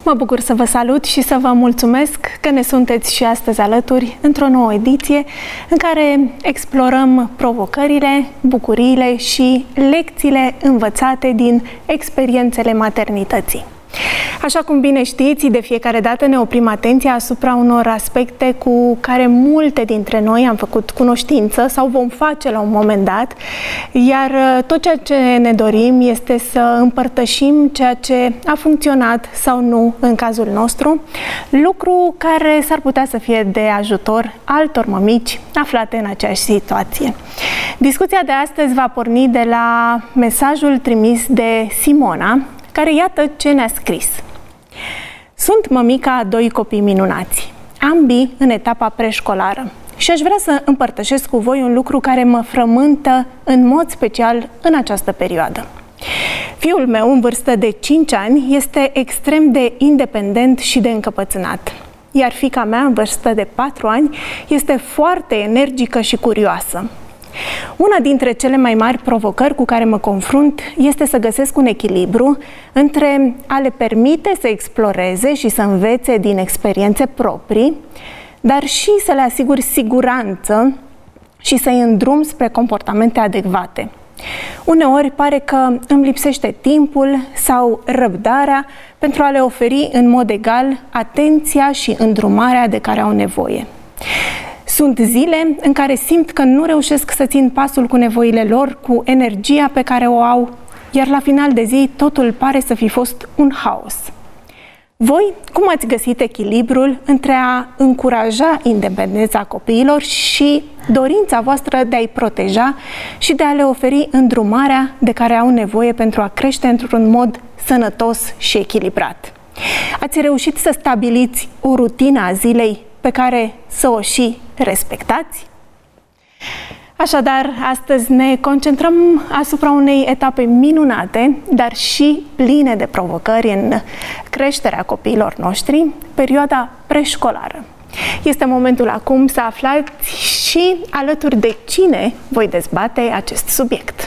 Mă bucur să vă salut și să vă mulțumesc că ne sunteți și astăzi alături într-o nouă ediție în care explorăm provocările, bucuriile și lecțiile învățate din experiențele maternității. Așa cum bine știți, de fiecare dată ne oprim atenția asupra unor aspecte cu care multe dintre noi am făcut cunoștință sau vom face la un moment dat, iar tot ceea ce ne dorim este să împărtășim ceea ce a funcționat sau nu în cazul nostru, lucru care s-ar putea să fie de ajutor altor mămici aflate în aceeași situație. Discuția de astăzi va porni de la mesajul trimis de Simona, care iată ce ne-a scris. Sunt mămica a 2 copii minunați, ambii în etapa preșcolară, și aș vrea să împărtășesc cu voi un lucru care mă frământă în mod special în această perioadă. Fiul meu, în vârstă de 5 ani, este extrem de independent și de încăpățânat, iar fiica mea, în vârstă de 4 ani, este foarte energică și curioasă. Una dintre cele mai mari provocări cu care mă confrunt este să găsesc un echilibru între a le permite să exploreze și să învețe din experiențe proprii, dar și să le asigur siguranță și să-i îndrum spre comportamente adecvate. Uneori pare că îmi lipsește timpul sau răbdarea pentru a le oferi în mod egal atenția și îndrumarea de care au nevoie. Sunt zile în care simt că nu reușesc să țin pasul cu nevoile lor, cu energia pe care o au, iar la final de zi totul pare să fi fost un haos. Voi, cum ați găsit echilibrul între a încuraja independența copiilor și dorința voastră de a-i proteja și de a le oferi îndrumarea de care au nevoie pentru a crește într-un mod sănătos și echilibrat? Ați reușit să stabiliți o rutină a zilei pe care să o și respectați? Așadar, astăzi ne concentrăm asupra unei etape minunate, dar și pline de provocări în creșterea copiilor noștri, perioada preșcolară. Este momentul acum să aflați și alături de cine voi dezbate acest subiect.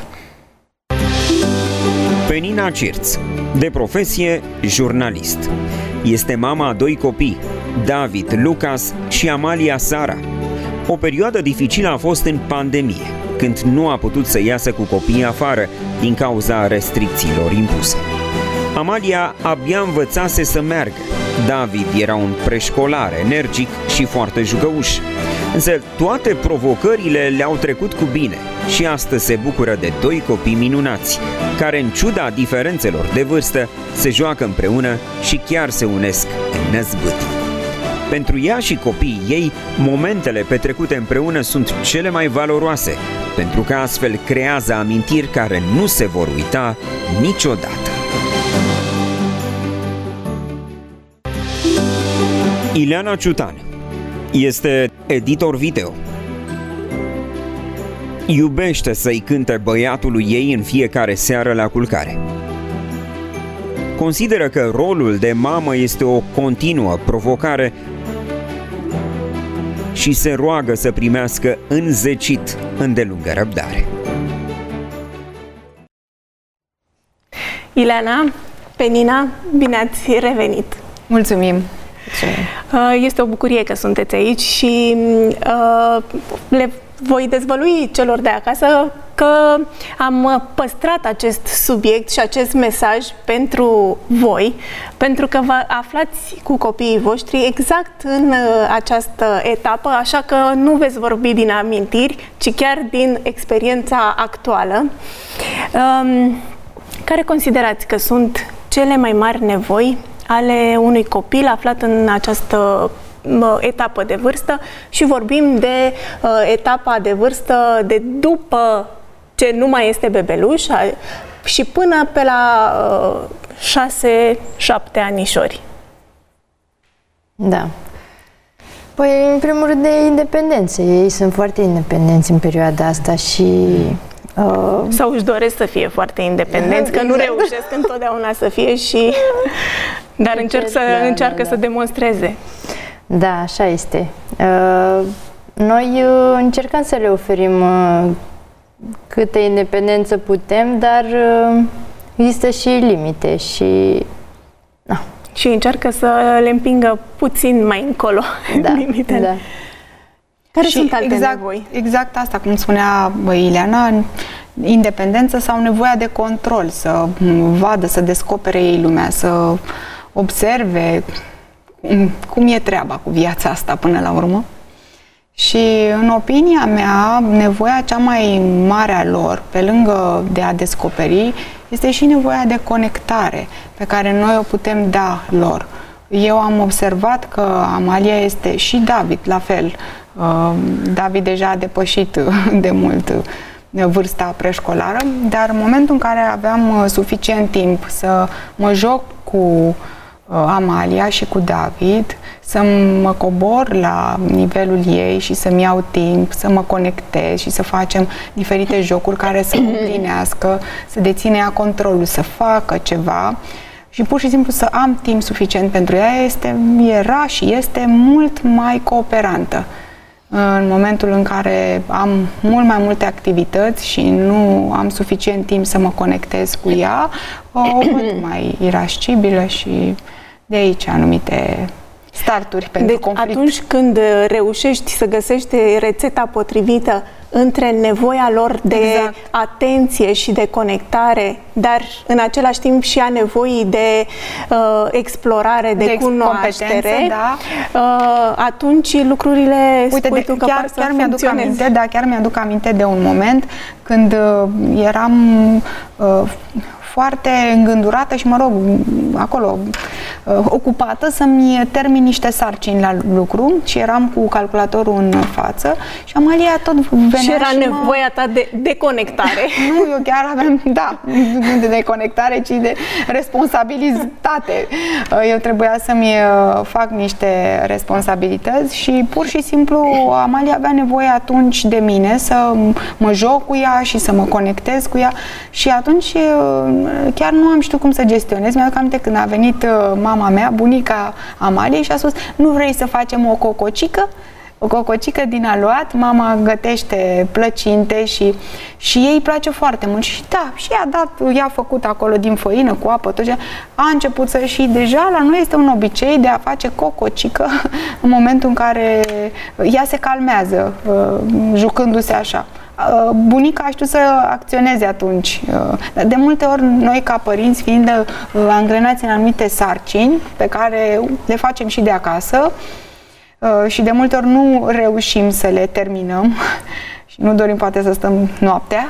Penina Cirț, de profesie jurnalist. Este mama a 2 copii, David, Lucas și Amalia Sara. O perioadă dificilă a fost în pandemie, când nu a putut să iasă cu copiii afară din cauza restricțiilor impuse. Amalia abia învățase să meargă. David era un preșcolar energic și foarte jucăuș. Însă toate provocările le-au trecut cu bine și astăzi se bucură de 2 copii minunați, care în ciuda diferențelor de vârstă se joacă împreună și chiar se unesc în năzbâtii. Pentru ea și copiii ei, momentele petrecute împreună sunt cele mai valoroase, pentru că astfel creează amintiri care nu se vor uita niciodată. Ileana Ciutan este editor video. Iubește să-i cânte băiatului ei în fiecare seară la culcare. Consideră că rolul de mamă este o continuă provocare și se roagă să primească înzecit îndelungă răbdare. Ileana, Penina, bine ați revenit! Mulțumim! Este o bucurie că sunteți aici și le voi dezvălui celor de acasă că am păstrat acest subiect și acest mesaj pentru voi, pentru că vă aflați cu copiii voștri exact în această etapă, așa că nu veți vorbi din amintiri, ci chiar din experiența actuală. Care considerați că sunt cele mai mari nevoi ale unui copil aflat în această etapă de vârstă și vorbim de etapa de vârstă de după ce nu mai este bebeluș și până pe la 6-7 anișori. Da. Păi, în primul rând, de independență. Ei sunt foarte independenți în perioada asta și... Sau își doresc să fie foarte independenți, că nu reușesc întotdeauna să fie și... Dar încearcă să demonstreze. Da, așa este. Noi încercăm să le oferim câtă independență putem, dar există și limite și și încearcă să le împingă puțin mai încolo limitele. Da. Care sunt alte nevoi? Exact asta, cum spunea Ileana, independență sau nevoia de control, să vadă, să descopere ei lumea, să observe cum e treaba cu viața asta până la urmă. Și în opinia mea, nevoia cea mai mare a lor, pe lângă de a descoperi, este și nevoia de conectare pe care noi o putem da lor. Eu am observat că Amalia este și David, la fel. David deja a depășit de mult vârsta preșcolară, dar în momentul în care aveam suficient timp să mă joc cu Amalia și cu David, să mă cobor la nivelul ei și să-mi iau timp, să mă conectez și să facem diferite jocuri care să împlinească, să deține ea controlul, să facă ceva și pur și simplu să am timp suficient pentru ea, era și este mult mai cooperantă. În momentul în care am mult mai multe activități și nu am suficient timp să mă conectez cu ea, o văd mai irascibilă și de aici anumite starturi pentru conflict. Atunci când reușești să găsești rețeta potrivită între nevoia lor de atenție și de conectare, dar în același timp și a nevoii de explorare, de cunoaștere, atunci lucrurile chiar mi-aduc aminte de un moment când eram foarte îngândurată și, mă rog, acolo ocupată să-mi termin niște sarcini la lucru și eram cu calculatorul în față și Amalia tot venea și era nevoia ta de deconectare. Nu, eu chiar aveam, nu de deconectare, ci de responsabilitate. Eu trebuia să-mi fac niște responsabilități și pur și simplu Amalia avea nevoie atunci de mine să mă joc cu ea și să mă conectez cu ea și atunci chiar nu am știut cum să gestionez. Mi-aduc aminte când a venit mama mea, bunica Amaliei, și a spus: nu vrei să facem o cococică? O cococică din aluat, mama gătește plăcinte și ei îi place foarte mult. Și și i-a făcut acolo din făină cu apă, tot ce a început să, și deja la noi este un obicei de a face cococică în momentul în care ea se calmează, jucându-se așa. Bunica a știut să acționeze atunci. De multe ori noi ca părinți, fiind angrenați în anumite sarcini pe care le facem și de acasă și de multe ori nu reușim să le terminăm și nu dorim poate să stăm noaptea,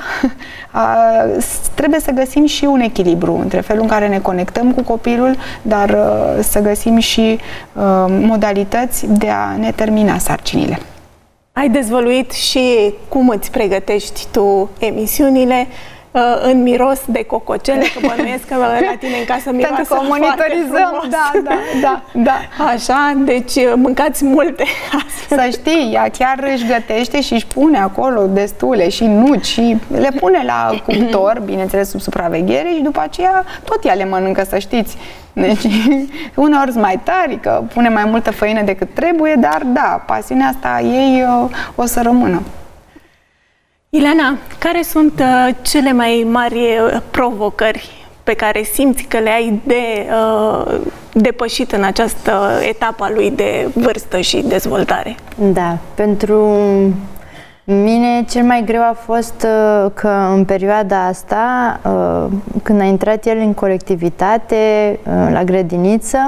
trebuie să găsim și un echilibru între felul în care ne conectăm cu copilul, dar să găsim și modalități de a ne termina sarcinile. Ai dezvăluit și cum îți pregătești tu emisiunile în miros de cococele, că bănuiesc că la tine în casă miroase pentru că o monitorizăm, da. Așa, deci mâncați multe. Să știi, ea chiar își gătește și își pune acolo destule și nuci și le pune la cuptor, bineînțeles sub supraveghere, și după aceea tot ea le mănâncă, să știți. Deci, uneori sunt mai tari, că pune mai multă făină decât trebuie, dar da, pasiunea asta ei o să rămână. Ileana, care sunt cele mai mari provocări pe care simți că le ai de depășit în această etapă a lui de vârstă și dezvoltare? Da, pentru mine cel mai greu a fost că în perioada asta, când a intrat el în colectivitate, la grădiniță,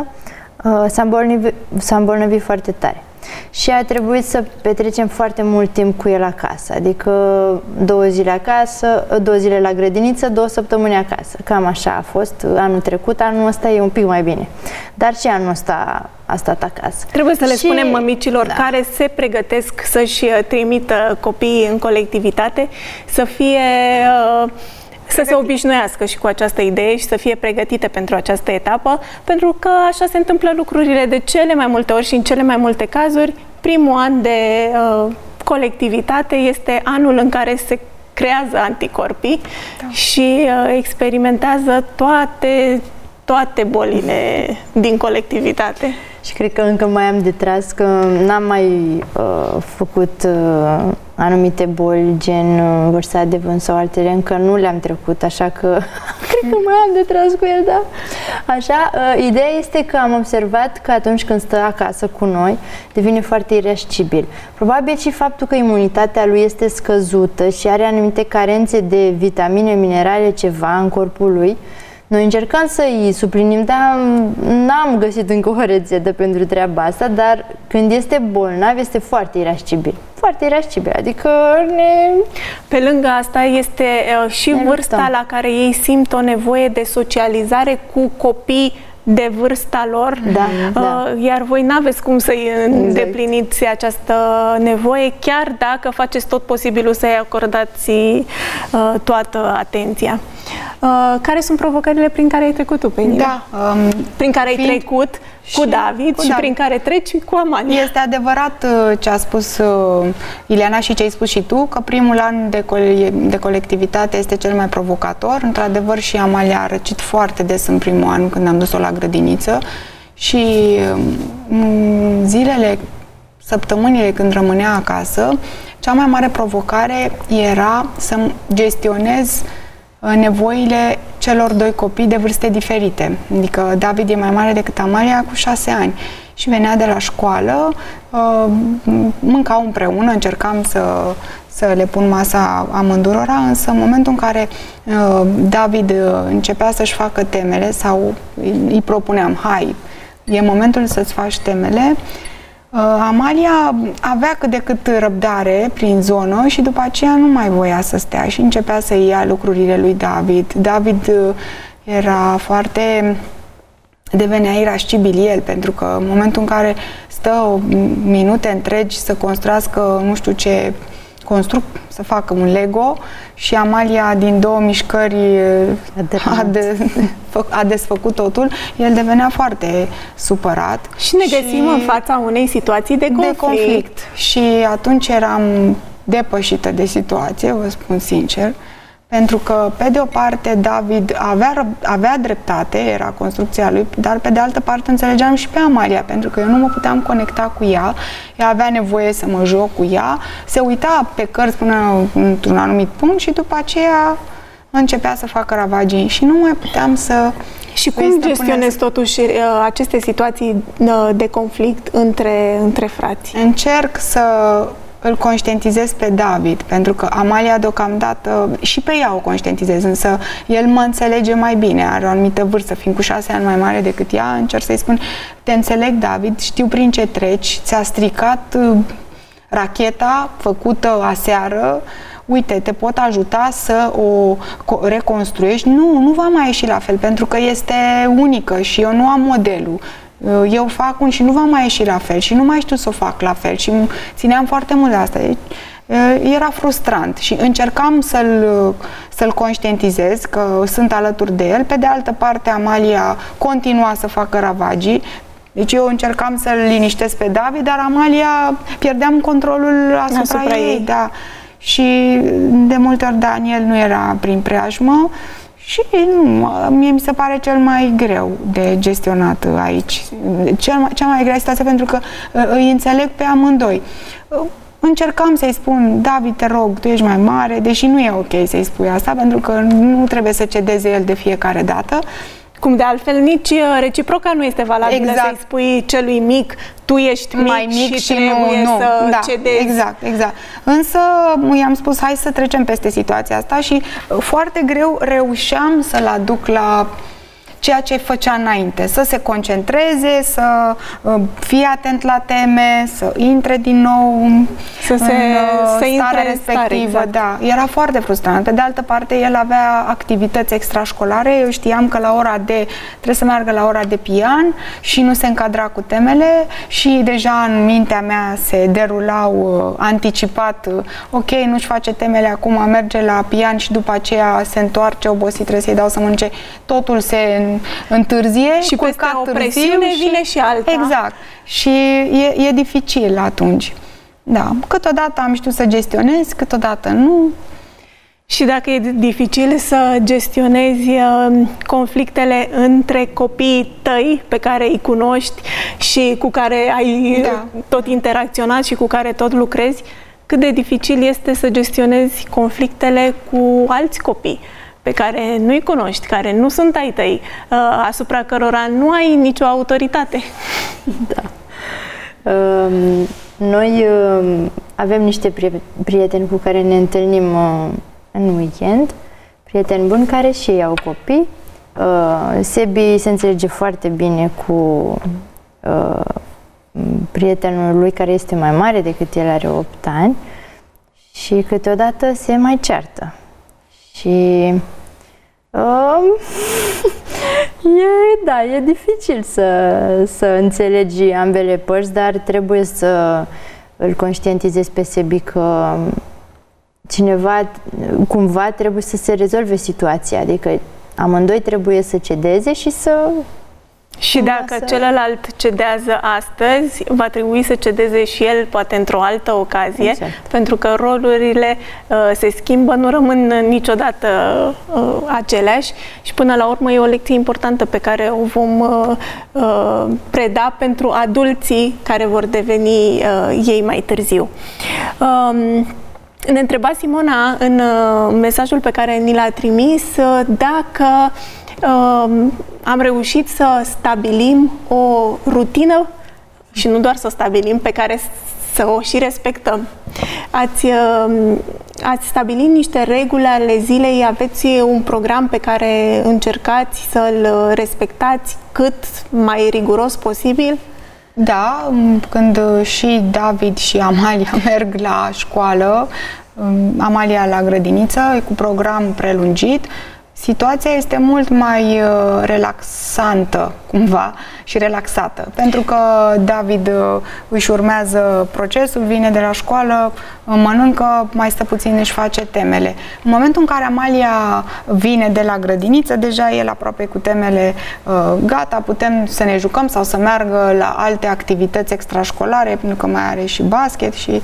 s-a îmbolnăvit foarte tare. Și a trebuit să petrecem foarte mult timp cu el acasă, adică 2 zile acasă, 2 zile la grădiniță, 2 săptămâni acasă. Cam așa a fost anul trecut, anul ăsta e un pic mai bine. Dar și anul ăsta a stat acasă. Trebuie să le spunem mămicilor care se pregătesc să-și trimită copiii în colectivitate să fie... să se obișnuiască și cu această idee și să fie pregătite pentru această etapă, pentru că așa se întâmplă lucrurile de cele mai multe ori și în cele mai multe cazuri. Primul an de colectivitate este anul în care se creează anticorpii și experimentează toate bolile din colectivitate. Și cred că încă mai am de tras, că n-am mai făcut anumite boli, gen vărsat de vânt sau altele, încă nu le-am trecut, așa că cred că mai am de tras cu el, da. Așa, ideea este că am observat că atunci când stă acasă cu noi, devine foarte irascibil. Probabil și faptul că imunitatea lui este scăzută și are anumite carențe de vitamine, minerale, ceva în corpul lui. Noi încercăm să-i suplinim, dar n-am găsit încă o rețetă pentru treaba asta, dar când este bolnav, este foarte irascibil. Foarte irascibil, adică Pe lângă asta este și vârsta la care ei simt o nevoie de socializare cu copii de vârsta lor, iar voi n-aveți cum să-i îndepliniți această nevoie, chiar dacă faceți tot posibilul să-i acordați toată atenția. Care sunt provocările prin care ai trecut tu, Penina? Prin care ai trecut cu David și prin care treci cu Amalia. Este adevărat ce a spus Ileana și ce ai spus și tu, că primul an de colectivitate este cel mai provocator. Într-adevăr, și Amalia a răcit foarte des în primul an când am dus-o la grădiniță și zilele, săptămânile când rămânea acasă, cea mai mare provocare era să gestionez nevoile celor doi copii de vârste diferite. Adică David e mai mare decât Amalia cu 6 ani și venea de la școală, mâncau împreună, încercam să le pun masa amândurora, însă în momentul în care David începea să-și facă temele sau îi propuneam, hai, e momentul să-ți faci temele, Amalia avea cât de cât răbdare prin zonă și după aceea nu mai voia să stea și începea să ia lucrurile lui David. David era foarte... devenea irascibil el, pentru că în momentul în care stă minute întregi să construiască nu știu ce să facă un Lego și Amalia din 2 mișcări a desfăcut totul, el devenea foarte supărat. Și ne găsim în fața unei situații de conflict. Și atunci eram depășită de situație, vă spun sincer, pentru că, pe de o parte, David avea dreptate, era construcția lui, dar pe de altă parte înțelegeam și pe Amalia, pentru că eu nu mă puteam conecta cu ea, ea avea nevoie să mă joc cu ea, se uita pe cărți până într-un anumit punct și după aceea începea să facă ravagii și nu mai puteam să... Și cum gestionezi totuși aceste situații de conflict între frați? Încerc să îl conștientizez pe David, pentru că Amalia deocamdată și pe ea o conștientizez, însă el mă înțelege mai bine, are o anumită vârstă, fiind cu 6 ani mai mare decât ea, încerc să-i spun, te înțeleg, David, știu prin ce treci, ți-a stricat racheta făcută aseară, uite, te pot ajuta să o reconstruiești. Nu va mai ieși la fel, pentru că este unică și eu nu am modelul. Eu fac un și nu va mai ieși la fel și nu mai știu să o fac la fel și țineam foarte mult de asta. Era frustrant și încercam să-l conștientizez că sunt alături de el. Pe de altă parte, Amalia continua să facă ravagii. Deci eu încercam să-l liniștesc pe David, dar Amalia pierdeam controlul asupra ei. Da. Și de multe ori Daniel nu era prin preajmă și mie mi se pare cel mai greu de gestionat aici. Cea mai grea situație, pentru că îi înțeleg pe amândoi. Încercam să-i spun, David, te rog, tu ești mai mare, deși nu e ok să-i spui asta, pentru că nu trebuie să cedeze el de fiecare dată. Cum de altfel nici reciproca nu este valabilă, exact. Să-i spui celui mic, tu ești mai mic și trebuie să cedezi. Exact. Însă i-am spus, hai să trecem peste situația asta și foarte greu reușeam să-l aduc la ceea ce făcea înainte, să se concentreze, să fie atent la teme, să intre din nou în starea respectivă. Exact. Da, era foarte frustrant. Pe de altă parte, el avea activități extrașcolare. Eu știam că la ora trebuie să meargă la ora de pian și nu se încadra cu temele și deja în mintea mea se derulau anticipat, ok, nu-și face temele acum, merge la pian și după aceea se întoarce obosit, trebuie să-i dau să mănânce. Totul se întârzie și peste o presiune vine și alta. Exact. Și e dificil atunci. Da. Câteodată am știut să gestionez, câteodată nu. Și dacă e dificil să gestionezi conflictele între copiii tăi pe care îi cunoști și cu care ai tot interacționat și cu care tot lucrezi, cât de dificil este să gestionezi conflictele cu alți copii? pe care nu-i cunoști, care nu sunt ai tăi, asupra cărora nu ai nicio autoritate. Da. Noi avem niște prieteni cu care ne întâlnim în weekend, prieteni buni care și ei au copii. Sebi se înțelege foarte bine cu prietenul lui care este mai mare decât el, are 8 ani, și câteodată se mai ceartă. Și e dificil să înțelegi ambele părți, dar trebuie să îl conștientizezi pe Sebi că cineva, cumva, trebuie să se rezolve situația, adică amândoi trebuie să cedeze și să... Și dacă celălalt cedează astăzi, va trebui să cedeze și el, poate într-o altă ocazie, exact. Pentru că rolurile se schimbă, nu rămân niciodată aceleași și până la urmă e o lecție importantă pe care o vom preda pentru adulții care vor deveni ei mai târziu. Ne întreba Simona în mesajul pe care ni l-a trimis dacă am reușit să stabilim o rutină și nu doar să o stabilim, pe care să o și respectăm. Ați stabilit niște reguli ale zilei, aveți un program pe care încercați să-l respectați cât mai riguros posibil? Da, când și David și Amalia merg la școală, Amalia la grădiniță, cu program prelungit, situația este mult mai relaxantă, cumva, și relaxată. Pentru că David își urmează procesul, vine de la școală, mănâncă, mai stă puțin, își face temele. În momentul în care Amalia vine de la grădiniță, deja el aproape cu temele gata, putem să ne jucăm sau să meargă la alte activități extrașcolare, pentru că mai are și basket și...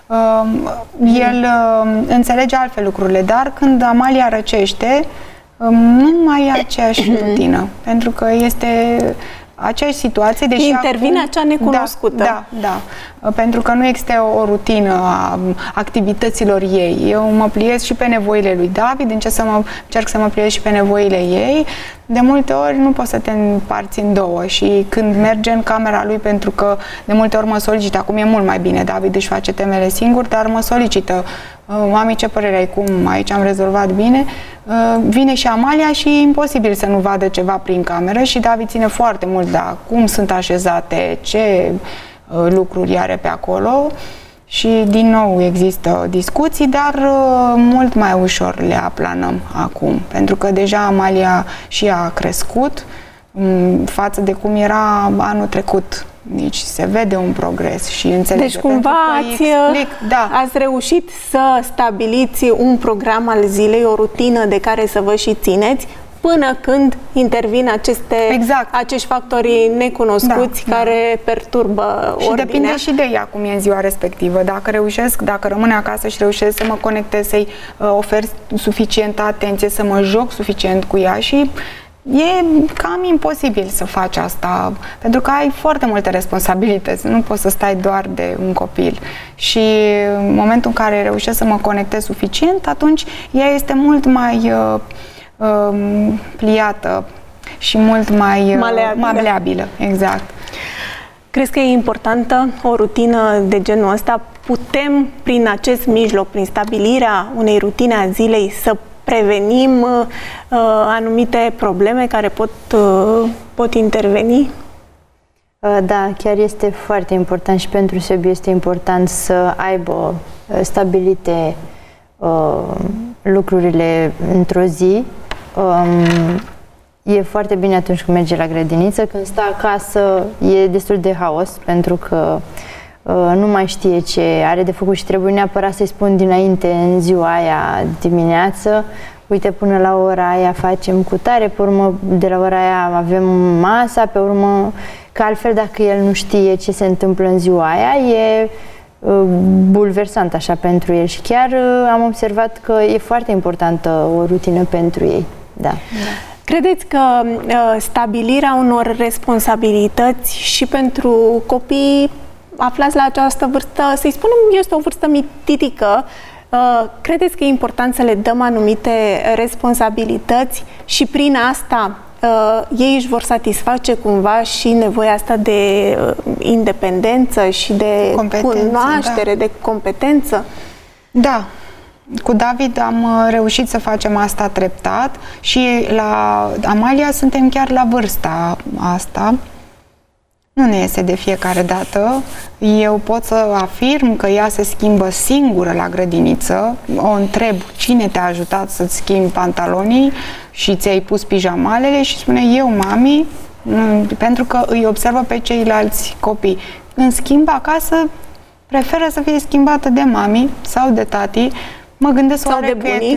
el înțelege altfel lucrurile, dar când Amalia răcește, nu mai e aceeași rutină, pentru că este aceeași situație, deși intervine acea necunoscută. Da. Pentru că nu există o rutină a activităților ei. Eu mă pliez și pe nevoile lui David, încerc să mă pliez și pe nevoile ei. De multe ori nu poți să te împarți în două și când merge în camera lui, pentru că de multe ori mă solicită, acum e mult mai bine, David își face temele singur, dar mă solicită: mami, ce părere ai, cum aici am rezolvat bine? Vine și Amalia și e imposibil să nu vadă ceva prin cameră și David ține foarte mult de cum sunt așezate, ce lucruri are pe acolo și din nou există discuții, dar mult mai ușor le aplanăm acum, pentru că deja Amalia și ea a crescut față de cum era anul trecut. Deci se vede un progres și înțelege. Deci cumva ați reușit să stabiliți un program al zilei, o rutină de care să vă și țineți, până când intervin acești factori necunoscuți care perturbă ordinea. Și depinde și de ea cum e în ziua respectivă. Dacă rămâne acasă și reușesc să mă conectez, să-i ofer suficientă atenție, să mă joc suficient cu ea, și e cam imposibil să faci asta, pentru că ai foarte multe responsabilități, nu poți să stai doar de un copil. Și în momentul în care reușesc să mă conectez suficient, atunci ea este mult mai pliată și mult mai maleabilă. Exact. Crezi că e importantă o rutină de genul ăsta? Putem, prin acest mijloc, prin stabilirea unei rutine a zilei, să prevenim anumite probleme care pot interveni? Da, chiar este foarte important și pentru Sebi este important să aibă stabilite lucrurile într-o zi. E foarte bine atunci când merge la grădiniță, când stă acasă e destul de haos, pentru că nu mai știe ce are de făcut și trebuie neapărat să-i spun dinainte, în ziua aia dimineață: uite, până la ora aia facem cutare, pe urmă de la ora aia avem masa, pe urmă, că altfel dacă el nu știe ce se întâmplă în ziua aia, e bulversant așa pentru el și chiar am observat că e foarte importantă o rutină pentru ei. Da. Credeți că stabilirea unor responsabilități și pentru copii aflați la această vârstă, să-i spunem, este o vârstă mititică, Credeți că e important să le dăm anumite responsabilități și prin asta ei își vor satisface cumva și nevoia asta de independență și de cunoaștere, de competență? Da. Cu David am reușit să facem asta treptat și la Amalia suntem chiar la vârsta asta. Nu ne iese de fiecare dată. Eu pot să afirm că ea se schimbă singură la grădiniță. O întreb cine te-a ajutat să-ți schimbi pantalonii și ți-ai pus pijamalele și spune eu, mami, pentru că îi observă pe ceilalți copii. În schimb, acasă preferă să fie schimbată de mami sau de tati. Mă gândesc sau de bunii.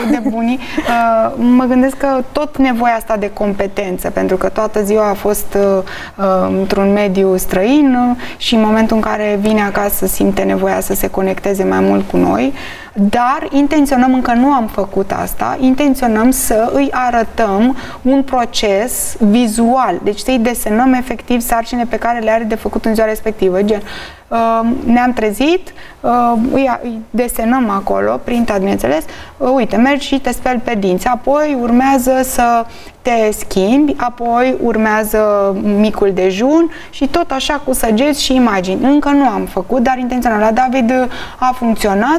Mă gândesc că tot nevoia asta de competență, pentru că toată ziua a fost într-un mediu străin și în momentul în care vine acasă simte nevoia să se conecteze mai mult cu noi, dar intenționăm, încă nu am făcut asta, intenționăm să îi arătăm un proces vizual, deci să-i desenăm efectiv sarcine pe care le are de făcut în ziua respectivă, gen ne-am trezit, îi desenăm acolo, printat, bineînțeles, uite, mergi și te speli pe dinți, apoi urmează să te schimbi, apoi urmează micul dejun și tot așa cu săgeți și imagini. Încă nu am făcut, dar intenționat. La David a funcționat,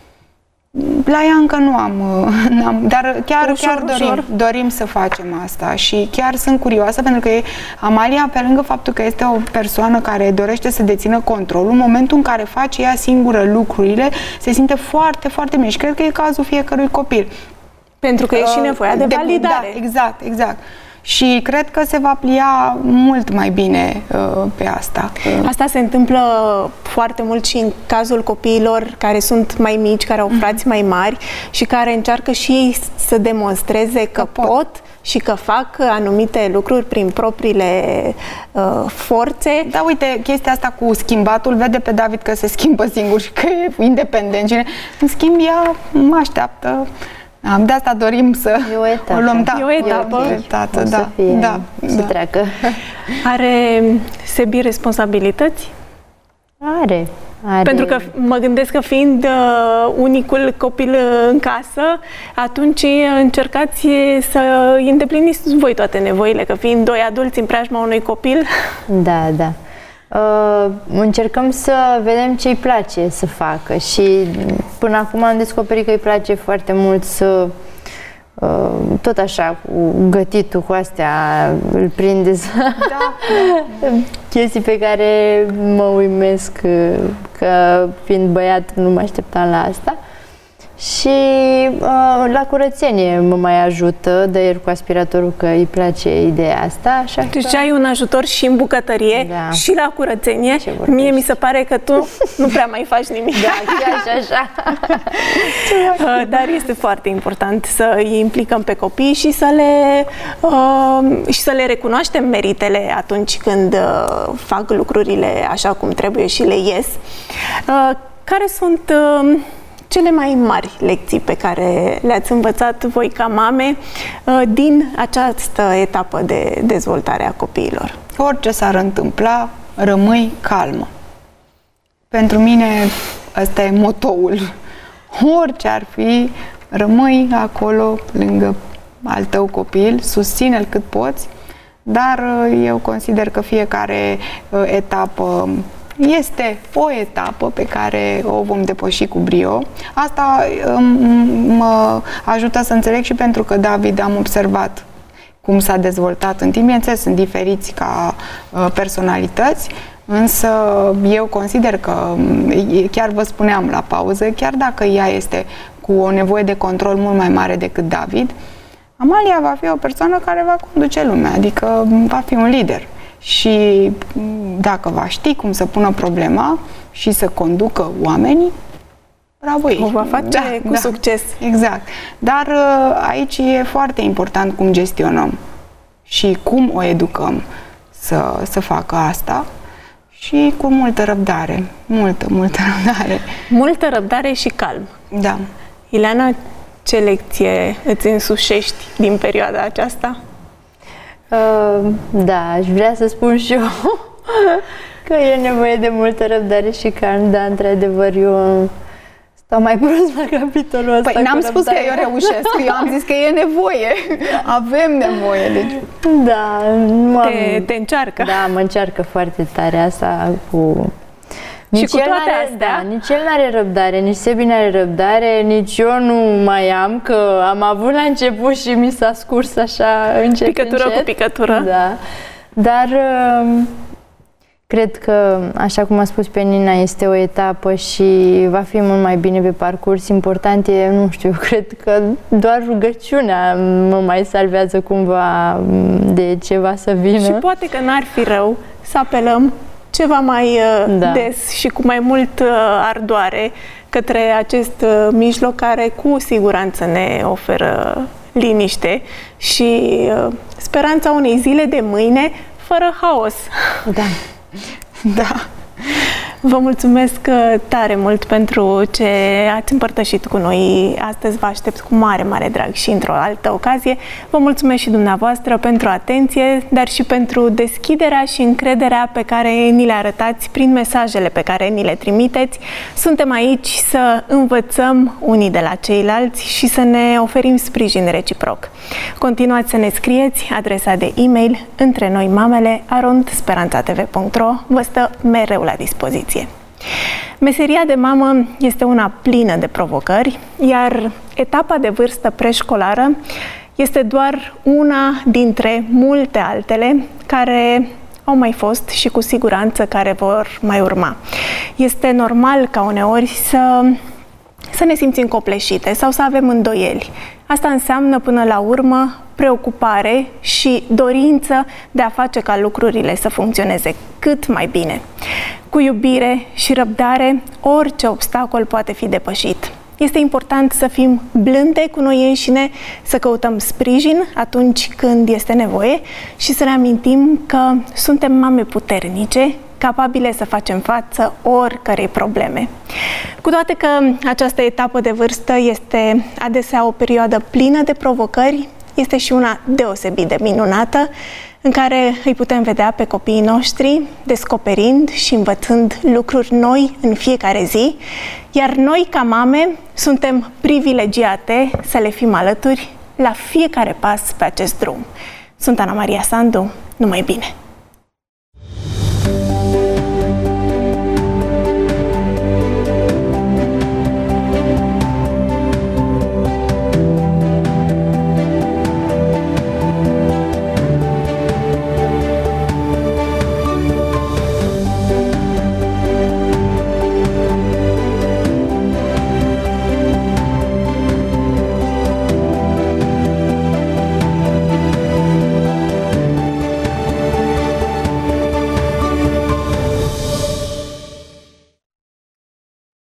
la ea încă nu am, dar chiar dorim să facem asta și chiar sunt curioasă pentru că Amalia, pe lângă faptul că este o persoană care dorește să dețină controlul, în momentul în care face ea singură lucrurile, se simte foarte, foarte bine și cred că e cazul fiecărui copil. Pentru că e și nevoia de validare. Da, exact. Și cred că se va plia mult mai bine pe asta. Asta se întâmplă foarte mult și în cazul copiilor care sunt mai mici, care au frați mai mari și care încearcă și ei să demonstreze că pot și că fac anumite lucruri prin propriile forțe. Da, uite, chestia asta cu schimbatul, vede pe David că se schimbă singur și că e independent. În schimb, ea mă așteaptă. De asta dorim să o luăm. E o etapă. Să treacă. Are Sebi responsabilități? Are. Pentru că mă gândesc că fiind unicul copil în casă, atunci încercați să îndepliniți voi toate nevoile, că fiind doi adulți în preajma unui copil. Da. Încercăm să vedem ce îi place să facă și până acum am descoperit că îi place foarte mult să tot așa cu gătitul, cu astea îl prinde chestii pe care mă uimesc că fiind băiat nu mă așteptam la asta. Și la curățenie mă mai ajută, de ieri cu aspiratorul, că îi place ideea asta. Deci ai un ajutor și în bucătărie și la curățenie. Mie mi se pare că tu nu prea mai faci nimic. Da, chiar și așa. Dar este foarte important să îi implicăm pe copii și să le recunoaștem meritele atunci când fac lucrurile așa cum trebuie și le ies. Care sunt cele mai mari lecții pe care le-ați învățat voi ca mame din această etapă de dezvoltare a copiilor? Orice s-ar întâmpla, rămâi calmă. Pentru mine ăsta e motoul. Orice ar fi, rămâi acolo lângă al tău copil, susține-l cât poți, dar eu consider că fiecare etapă este o etapă pe care o vom depăși cu brio. Asta mă ajută să înțeleg și pentru că David am observat cum s-a dezvoltat în timp. Bineînțeles, sunt diferiți ca personalități, însă eu consider că, chiar vă spuneam la pauză, chiar dacă ea este cu o nevoie de control mult mai mare decât David, Amalia va fi o persoană care va conduce lumea, adică va fi un lider. Și dacă va ști cum să pună problema și să conducă oamenii, bravo ei. O va face cu succes. Exact. Dar aici e foarte important cum gestionăm și cum o educăm să facă asta și cu multă răbdare. Multă răbdare. Multă răbdare și calm. Da. Ileana, ce lecție îți însușești din perioada aceasta? Da, aș vrea să spun și eu că e nevoie de multă răbdare și calm, dar într-adevăr eu Sau mai prost la capitolul ăsta. Păi n-am spus că eu reușesc, eu am zis că e nevoie. Avem nevoie. Deci... Da, te încearcă. Da, mă încearcă foarte tare asta cu... Și cu toate astea? Da, nici el n-are răbdare, nici Sebi n-are răbdare, nici eu nu mai am, că am avut la început și mi s-a scurs așa încet, picătură încet. Cu picătură. Da, dar cred că, așa cum a spus pe Nina, este o etapă și va fi mult mai bine pe parcurs. Important e, nu știu, cred că doar rugăciunea mă mai salvează cumva de ceva să vină. Și poate că n-ar fi rău să apelăm ceva mai des și cu mai mult ardoare către acest mijloc care cu siguranță ne oferă liniște și speranța unei zile de mâine fără haos. Da. Da. Vă mulțumesc tare mult pentru ce ați împărtășit cu noi astăzi. Vă aștept cu mare, mare drag și într-o altă ocazie. Vă mulțumesc și dumneavoastră pentru atenție, dar și pentru deschiderea și încrederea pe care ni le arătați prin mesajele pe care ni le trimiteți. Suntem aici să învățăm unii de la ceilalți și să ne oferim sprijin reciproc. Continuați să ne scrieți, adresa de e-mail întrenoimamele@speranțatv.ro vă stă mereu la dispoziție. Meseria de mamă este una plină de provocări, iar etapa de vârstă preșcolară este doar una dintre multe altele care au mai fost și cu siguranță care vor mai urma. Este normal ca uneori să ne simțim copleșite sau să avem îndoieli. Asta înseamnă până la urmă preocupare și dorință de a face ca lucrurile să funcționeze cât mai bine. Cu iubire și răbdare, orice obstacol poate fi depășit. Este important să fim blânde cu noi înșine, să căutăm sprijin atunci când este nevoie și să ne amintim că suntem mame puternice, capabile să facem față oricărei probleme. Cu toate că această etapă de vârstă este adesea o perioadă plină de provocări, este și una deosebit de minunată, în care îi putem vedea pe copiii noștri descoperind și învățând lucruri noi în fiecare zi, iar noi, ca mame, suntem privilegiate să le fim alături la fiecare pas pe acest drum. Sunt Ana Maria Sandu, numai bine!